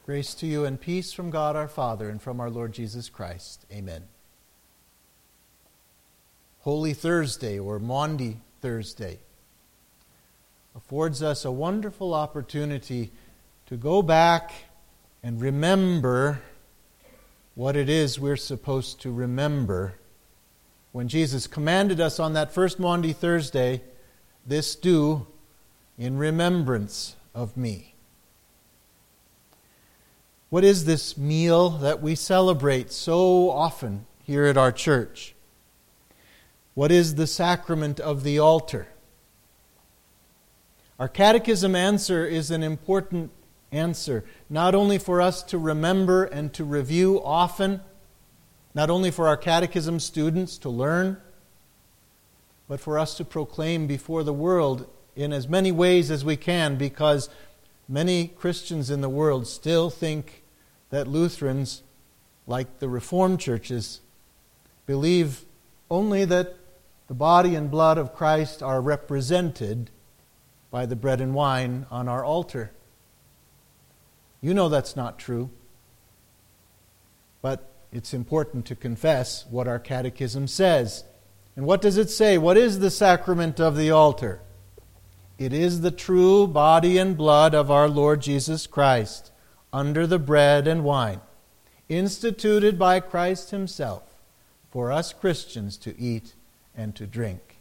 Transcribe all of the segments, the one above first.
Grace to you and peace from God our Father and from our Lord Jesus Christ. Amen. Holy Thursday, or Maundy Thursday, affords us a wonderful opportunity to go back and remember what it is we're supposed to remember when Jesus commanded us on that first Maundy Thursday, "This do in remembrance of me." What is this meal that we celebrate so often here at our church? What is the sacrament of the altar? Our catechism answer is an important answer, not only for us to remember and to review often, not only for our catechism students to learn, but for us to proclaim before the world in as many ways as we can, because many Christians in the world still think that Lutherans, like the Reformed churches, believe only that the body and blood of Christ are represented by the bread and wine on our altar. You know that's not true. But it's important to confess what our catechism says. And what does it say? What is the sacrament of the altar? It is the true body and blood of our Lord Jesus Christ, under the bread and wine, instituted by Christ Himself for us Christians to eat and to drink.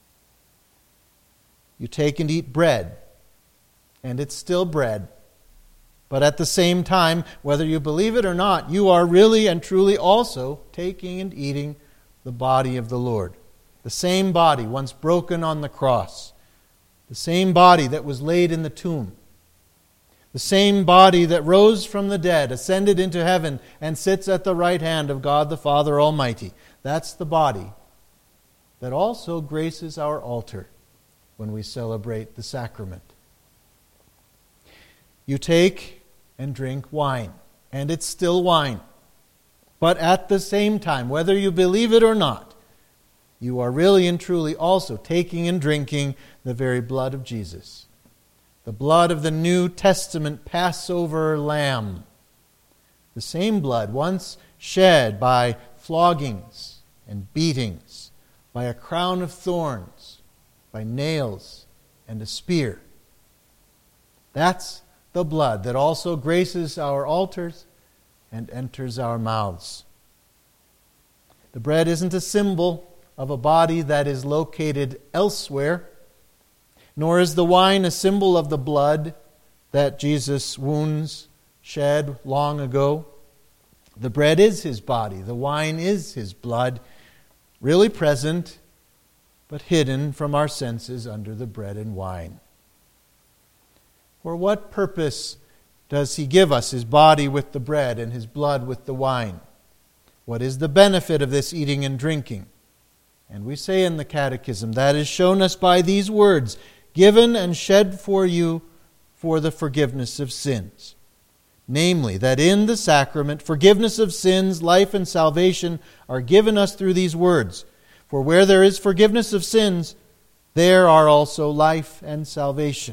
You take and eat bread, and it's still bread. But at the same time, whether you believe it or not, you are really and truly also taking and eating the body of the Lord. The same body once broken on the cross. The same body that was laid in the tomb. The same body that rose from the dead, ascended into heaven, and sits at the right hand of God the Father Almighty. That's the body that also graces our altar when we celebrate the sacrament. You take and drink wine, and it's still wine. But at the same time, whether you believe it or not, you are really and truly also taking and drinking the very blood of Jesus. The blood of the New Testament Passover lamb. The same blood once shed by floggings and beatings, by a crown of thorns, by nails and a spear. That's the blood that also graces our altars and enters our mouths. The bread isn't a symbol of a body that is located elsewhere, nor is the wine a symbol of the blood that Jesus' wounds shed long ago. The bread is His body, the wine is His blood, really present, but hidden from our senses under the bread and wine. For what purpose does He give us His body with the bread and His blood with the wine? What is the benefit of this eating and drinking? And we say in the Catechism, that is shown us by these words, given and shed for you for the forgiveness of sins. Namely, that in the sacrament, forgiveness of sins, life and salvation are given us through these words. For where there is forgiveness of sins, there are also life and salvation.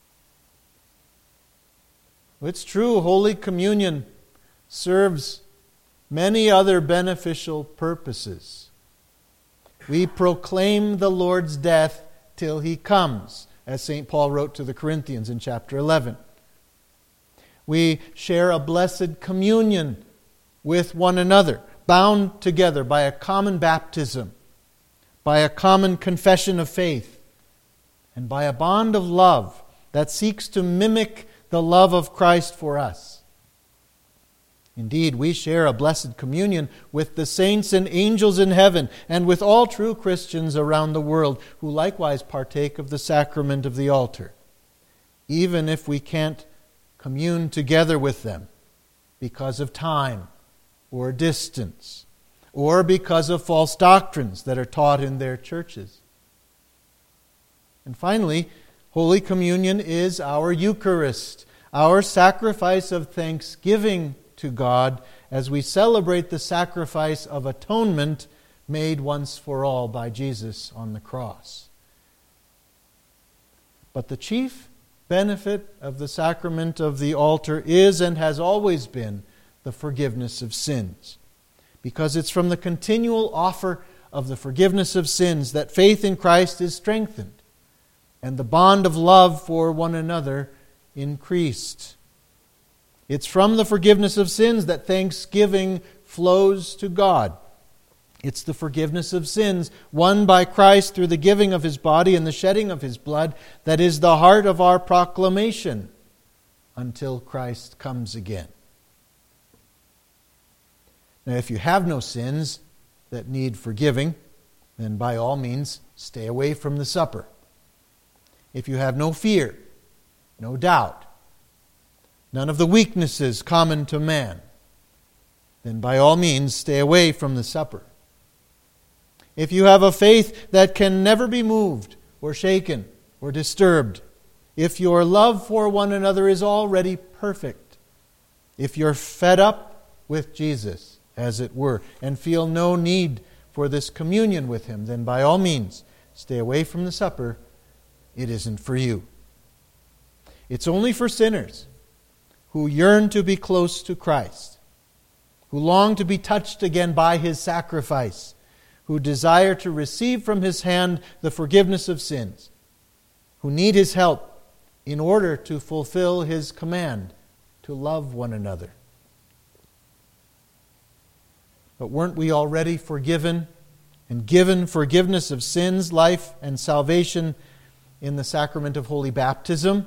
It's true, Holy Communion serves many other beneficial purposes. We proclaim the Lord's death till He comes, as St. Paul wrote to the Corinthians in chapter 11. We share a blessed communion with one another, bound together by a common baptism, by a common confession of faith, and by a bond of love that seeks to mimic the love of Christ for us. Indeed, we share a blessed communion with the saints and angels in heaven and with all true Christians around the world who likewise partake of the sacrament of the altar, even if we can't commune together with them because of time or distance or because of false doctrines that are taught in their churches. And finally, Holy Communion is our Eucharist, our sacrifice of thanksgiving to God as we celebrate the sacrifice of atonement made once for all by Jesus on the cross. But the chief benefit of the sacrament of the altar is and has always been the forgiveness of sins. Because it's from the continual offer of the forgiveness of sins that faith in Christ is strengthened and the bond of love for one another increased. It's from the forgiveness of sins that thanksgiving flows to God. It's the forgiveness of sins won by Christ through the giving of His body and the shedding of His blood that is the heart of our proclamation until Christ comes again. Now, if you have no sins that need forgiving, then by all means stay away from the supper. If you have no fear, no doubt, none of the weaknesses common to man, then by all means stay away from the supper. If you have a faith that can never be moved or shaken or disturbed, if your love for one another is already perfect, if you're fed up with Jesus, as it were, and feel no need for this communion with Him, then by all means stay away from the supper. It isn't for you. It's only for sinners who yearn to be close to Christ, who long to be touched again by His sacrifice, who desire to receive from His hand the forgiveness of sins, who need His help in order to fulfill His command to love one another. But weren't we already forgiven and given forgiveness of sins, life, and salvation in the sacrament of holy baptism?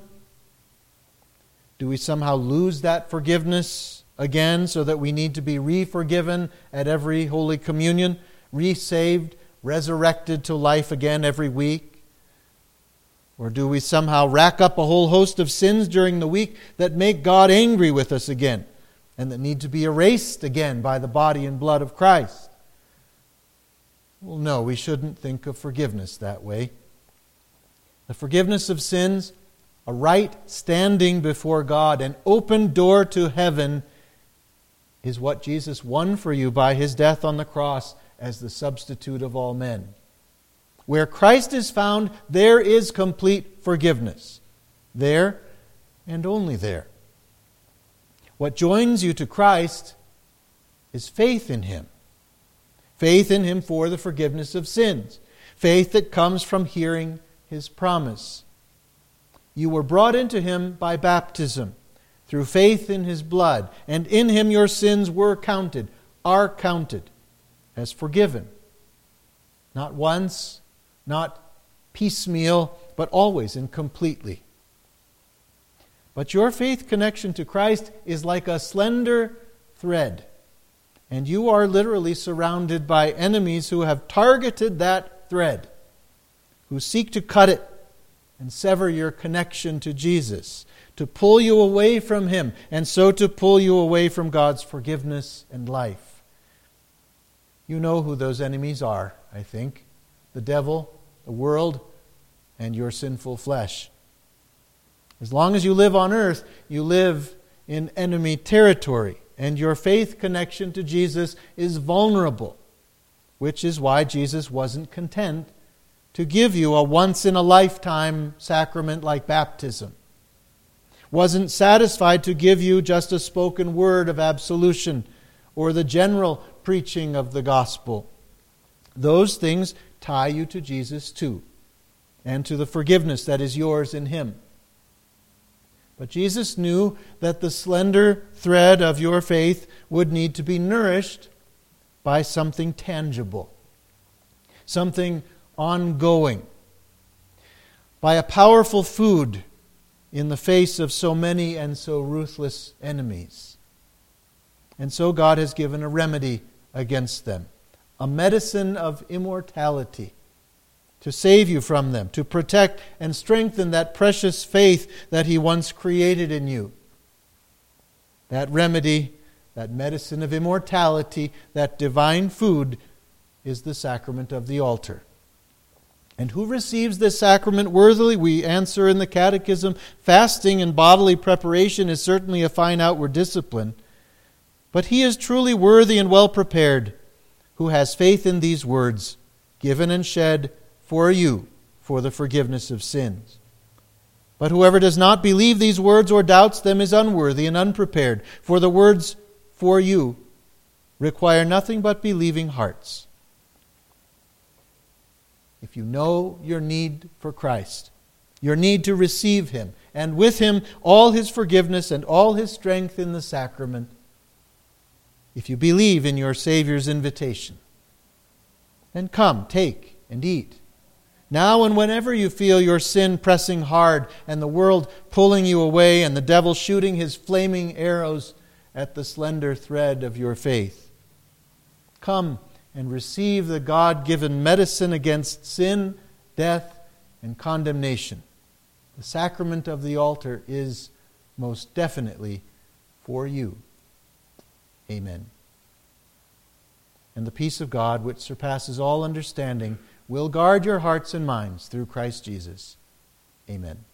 Do we somehow lose that forgiveness again so that we need to be re-forgiven at every Holy Communion, re-saved, resurrected to life again every week? Or do we somehow rack up a whole host of sins during the week that make God angry with us again and that need to be erased again by the body and blood of Christ? Well, no, we shouldn't think of forgiveness that way. The forgiveness of sins, a right standing before God, an open door to heaven, is what Jesus won for you by His death on the cross as the substitute of all men. Where Christ is found, there is complete forgiveness. There and only there. What joins you to Christ is faith in Him. Faith in Him for the forgiveness of sins. Faith that comes from hearing His promise. You were brought into Him by baptism, through faith in His blood, and in Him your sins were counted, are counted as forgiven. Not once, not piecemeal, but always and completely. But your faith connection to Christ is like a slender thread, and you are literally surrounded by enemies who have targeted that thread, who seek to cut it and sever your connection to Jesus, to pull you away from Him, and so to pull you away from God's forgiveness and life. You know who those enemies are, I think. The devil, the world, and your sinful flesh. As long as you live on earth, you live in enemy territory, and your faith connection to Jesus is vulnerable, which is why Jesus wasn't content to give you a once-in-a-lifetime sacrament like baptism. Wasn't satisfied to give you just a spoken word of absolution or the general preaching of the gospel. Those things tie you to Jesus too, and to the forgiveness that is yours in Him. But Jesus knew that the slender thread of your faith would need to be nourished by something tangible, something ongoing, by a powerful food in the face of so many and so ruthless enemies. And so God has given a remedy against them, a medicine of immortality, to save you from them, to protect and strengthen that precious faith that He once created in you. That remedy, that medicine of immortality, that divine food, is the sacrament of the altar. And who receives this sacrament worthily? We answer in the Catechism, fasting and bodily preparation is certainly a fine outward discipline. But he is truly worthy and well prepared who has faith in these words, given and shed for you for the forgiveness of sins. But whoever does not believe these words or doubts them is unworthy and unprepared, for the words for you require nothing but believing hearts. If you know your need for Christ, your need to receive Him, and with Him all His forgiveness and all His strength in the sacrament, if you believe in your Savior's invitation, then come, take, and eat. Now and whenever you feel your sin pressing hard and the world pulling you away and the devil shooting his flaming arrows at the slender thread of your faith, come and receive the God-given medicine against sin, death, and condemnation. The sacrament of the altar is most definitely for you. Amen. And the peace of God, which surpasses all understanding, will guard your hearts and minds through Christ Jesus. Amen.